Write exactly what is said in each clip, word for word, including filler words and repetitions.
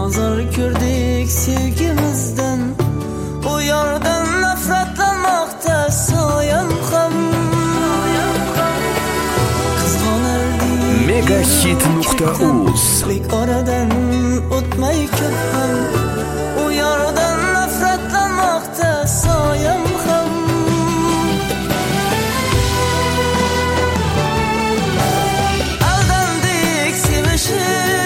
Azar gördük sevgimizden, o yardan nefretlenmekte sayem kam. Kızgın erdik Megahit nokta uz aradan o'tmay ketdim, o yardan nefretlenmekte sayem kam. Aldandık sevişip,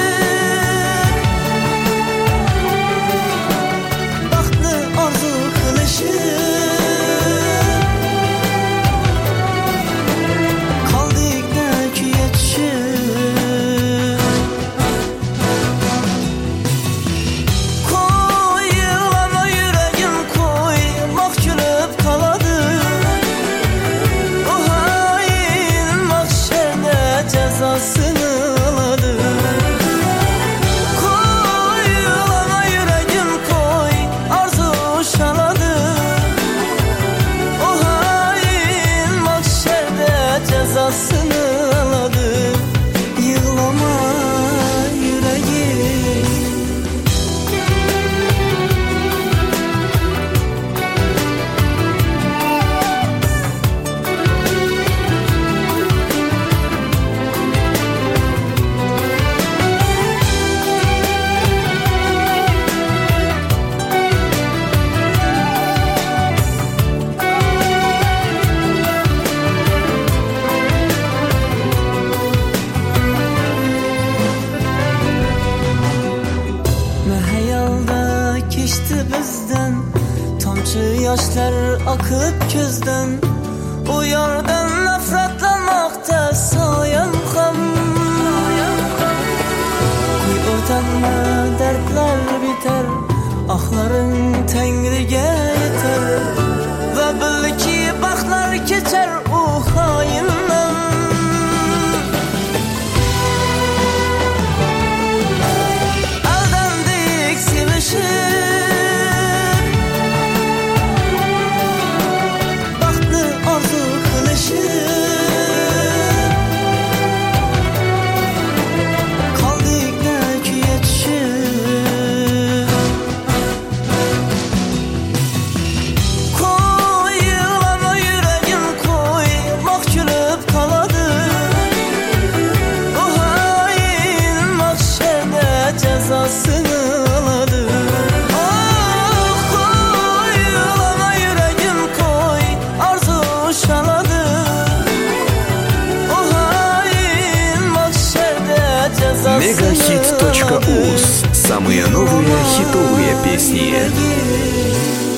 yaşlar akıp gözden, o yardan nefretlenmekte sayem kam. Koy ortamda dertler biter, ahların Tengri'ge yeter, ve bil ki baklar geçer o hainle. Aldandık sevişip, Megahit точка uz. Самые новые хитовые песни.